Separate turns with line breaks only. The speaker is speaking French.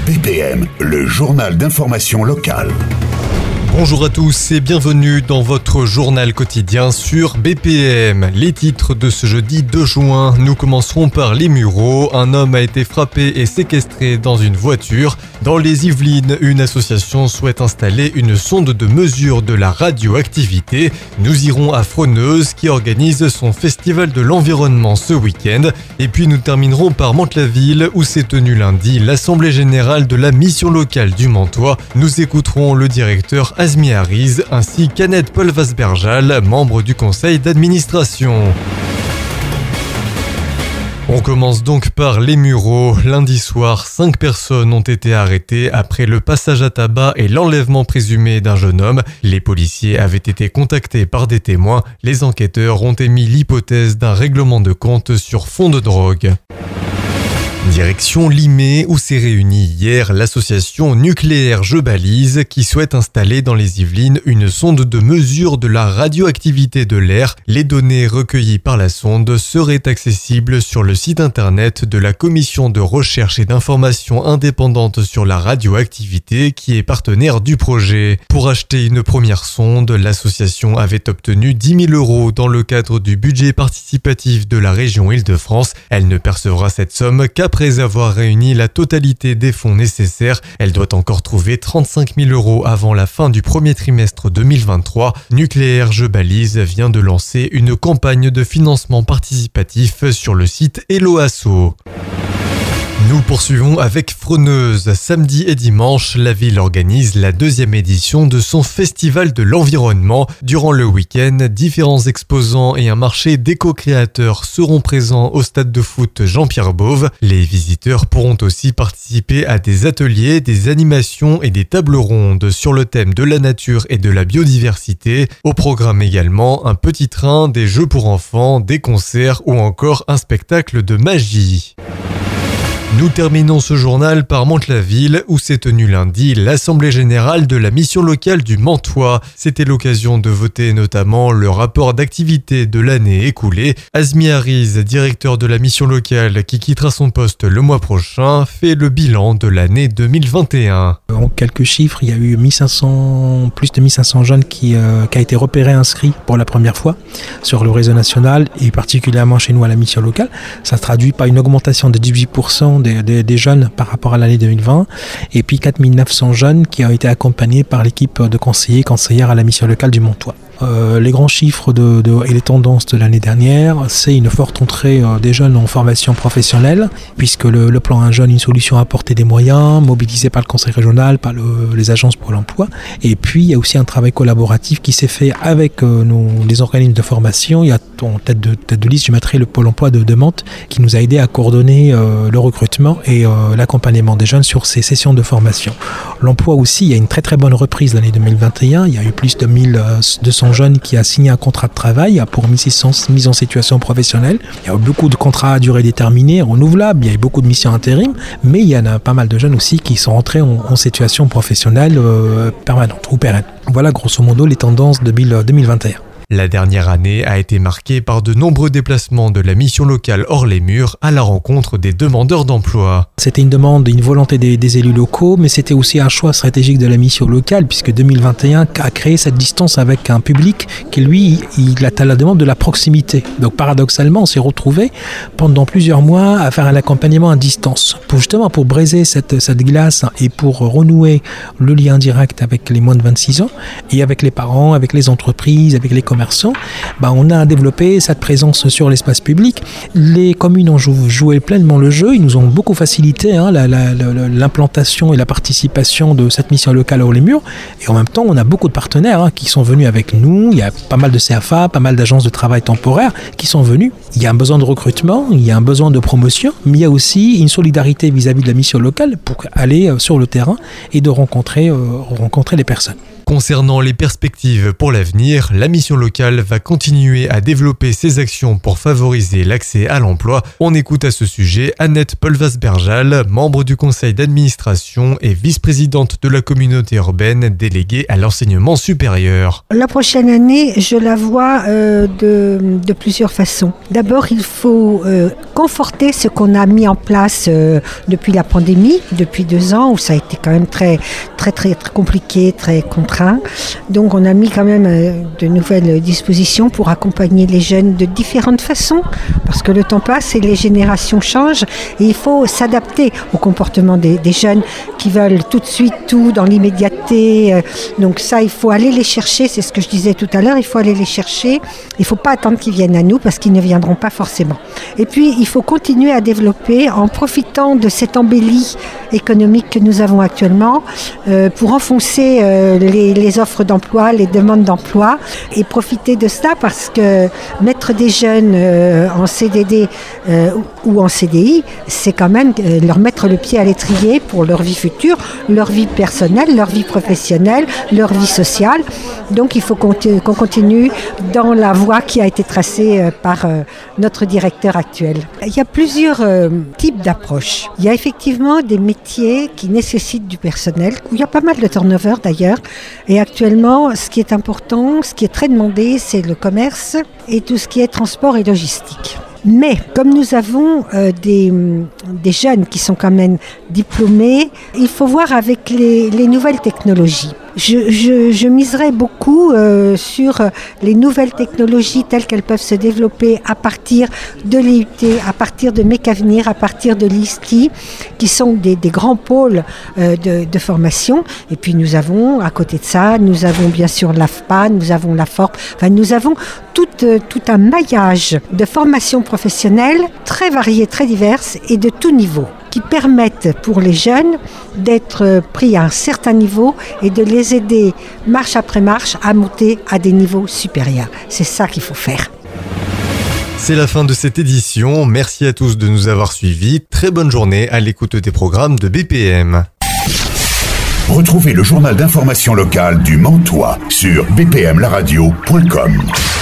BPM, le journal d'information locale.
Bonjour à tous et bienvenue dans votre journal quotidien sur BPM. Les titres de ce jeudi 2 juin, nous commencerons par les Mureaux. Un homme a été frappé et séquestré dans une voiture. Dans les Yvelines, une association souhaite installer une sonde de mesure de la radioactivité. Nous irons à Froneuse qui organise son festival de l'environnement ce week-end. Et puis nous terminerons par Mantes-la-Ville où s'est tenue lundi l'Assemblée Générale de la Mission Locale du Mantois. Nous écouterons le directeur Azmi Ariz ainsi qu'Annette Paul-Vasberjal, membre du conseil d'administration. On commence donc par les Mureaux. Lundi soir, 5 personnes ont été arrêtées après le passage à tabac et l'enlèvement présumé d'un jeune homme. Les policiers avaient été contactés par des témoins. Les enquêteurs ont émis l'hypothèse d'un règlement de compte sur fond de drogue. Direction Limay où s'est réunie hier l'association Nucléaire Je Balise qui souhaite installer dans les Yvelines une sonde de mesure de la radioactivité de l'air. Les données recueillies par la sonde seraient accessibles sur le site internet de la Commission de recherche et d'information indépendante sur la radioactivité qui est partenaire du projet. Pour acheter une première sonde, l'association avait obtenu 10 000 € dans le cadre du budget participatif de la région Île-de-France. Elle ne percevra cette somme qu'après avoir réuni la totalité des fonds nécessaires. Elle doit encore trouver 35 000 € avant la fin du premier trimestre 2023. Nucléaire Je Balise vient de lancer une campagne de financement participatif sur le site Hello Asso. Nous poursuivons avec Froneuse. Samedi et dimanche, la ville organise la 2e édition de son festival de l'environnement. Durant le week-end, différents exposants et un marché d'éco-créateurs seront présents au stade de foot Jean-Pierre Bauve. Les visiteurs pourront aussi participer à des ateliers, des animations et des tables rondes sur le thème de la nature et de la biodiversité. Au programme également, un petit train, des jeux pour enfants, des concerts ou encore un spectacle de magie. Nous terminons ce journal par Mantes-la-Ville où s'est tenue lundi l'Assemblée Générale de la Mission Locale du Mantois. C'était l'occasion de voter notamment le rapport d'activité de l'année écoulée. Azmi Ariz, directeur de la Mission Locale qui quittera son poste le mois prochain, fait le bilan de l'année 2021.
En quelques chiffres, il y a eu plus de 1500 jeunes qui a été repéré inscrit pour la première fois sur le réseau national et particulièrement chez nous à la Mission Locale. Ça se traduit par une augmentation de 18% des jeunes par rapport à l'année 2020 et puis 4900 jeunes qui ont été accompagnés par l'équipe de conseillers et conseillères à la mission locale du Mantois. Les grands chiffres et les tendances de l'année dernière, c'est une forte entrée des jeunes en formation professionnelle, puisque le plan Un Jeune, une solution a apporté des moyens, mobilisés par le conseil régional, par les agences pour l'emploi. Et puis, il y a aussi un travail collaboratif qui s'est fait avec les organismes de formation. Il y a en tête de liste, je mettrai le pôle emploi de Mantes, qui nous a aidé à coordonner le recrutement et l'accompagnement des jeunes sur ces sessions de formation. L'emploi aussi, il y a une très très bonne reprise l'année 2021. Il y a eu plus de 1200 jeunes qui a signé un contrat de travail pour mise en situation professionnelle. Il y a beaucoup de contrats à durée déterminée, renouvelables, il y a eu beaucoup de missions intérim, mais il y en a pas mal de jeunes aussi qui sont rentrés en situation professionnelle permanente ou pérenne. Voilà grosso modo les tendances de 2021.
La dernière année a été marquée par de nombreux déplacements de la mission locale hors les murs à la rencontre des demandeurs d'emploi.
C'était une demande, une volonté des élus locaux, mais c'était aussi un choix stratégique de la mission locale, puisque 2021 a créé cette distance avec un public qui, lui, il a la demande de la proximité. Donc paradoxalement, on s'est retrouvé pendant plusieurs mois à faire un accompagnement à distance, pour briser cette glace et pour renouer le lien direct avec les moins de 26 ans, et avec les parents, avec les entreprises, avec les commerçants, on a développé cette présence sur l'espace public. Les communes ont joué pleinement le jeu, ils nous ont beaucoup facilité l'implantation et la participation de cette mission locale hors les murs, et en même temps on a beaucoup de partenaires qui sont venus avec nous. Il y a pas mal de CFA, pas mal d'agences de travail temporaire qui sont venues. Il y a un besoin de recrutement, il y a un besoin de promotion, mais il y a aussi une solidarité vis-à-vis de la mission locale pour aller sur le terrain et de rencontrer les personnes.
Concernant les perspectives pour l'avenir, la mission locale va continuer à développer ses actions pour favoriser l'accès à l'emploi. On écoute à ce sujet Annette Polvas-Berjal, membre du conseil d'administration et vice-présidente de la communauté urbaine déléguée à l'enseignement supérieur.
La prochaine année, je la vois de plusieurs façons. D'abord, il faut conforter ce qu'on a mis en place depuis la pandémie, depuis 2 ans, où ça a été quand même très compliqué, très contraint. Donc on a mis quand même de nouvelles dispositions pour accompagner les jeunes de différentes façons, parce que le temps passe et les générations changent et il faut s'adapter au comportement des jeunes qui veulent tout de suite tout dans l'immédiateté. Donc ça, il faut aller les chercher, c'est ce que je disais tout à l'heure, il faut aller les chercher, il ne faut pas attendre qu'ils viennent à nous parce qu'ils ne viendront pas forcément. Et puis il faut continuer à développer en profitant de cette embellie économique que nous avons actuellement pour enfoncer les offres d'emploi, les demandes d'emploi et profiter de cela parce que mettre des jeunes en CDD ou en CDI, c'est quand même leur mettre le pied à l'étrier pour leur vie future, leur vie personnelle, leur vie professionnelle, leur vie sociale. Donc il faut qu'on continue dans la voie qui a été tracée par notre directeur actuel. Il y a plusieurs types d'approches. Il y a effectivement des métiers qui nécessitent du personnel, où il y a pas mal de turnover d'ailleurs. Et actuellement, ce qui est important, ce qui est très demandé, c'est le commerce et tout ce qui est transport et logistique. Mais comme nous avons des jeunes qui sont quand même diplômés, il faut voir avec les nouvelles technologies. Je miserais beaucoup sur les nouvelles technologies telles qu'elles peuvent se développer à partir de l'IUT, à partir de MEC-Avenir, à partir de l'ISTI, qui sont des grands pôles de formation. Et puis nous avons, à côté de ça, nous avons bien sûr l'AFPA, nous avons la FORP, enfin nous avons tout un maillage de formations professionnelles très variées, très diverses et de tout niveau, qui permettent pour les jeunes d'être pris à un certain niveau et de les aider marche après marche à monter à des niveaux supérieurs. C'est ça qu'il faut faire.
C'est la fin de cette édition. Merci à tous de nous avoir suivis. Très bonne journée à l'écoute des programmes de BPM.
Retrouvez le journal d'information locale du Mantois sur bpmlaradio.com.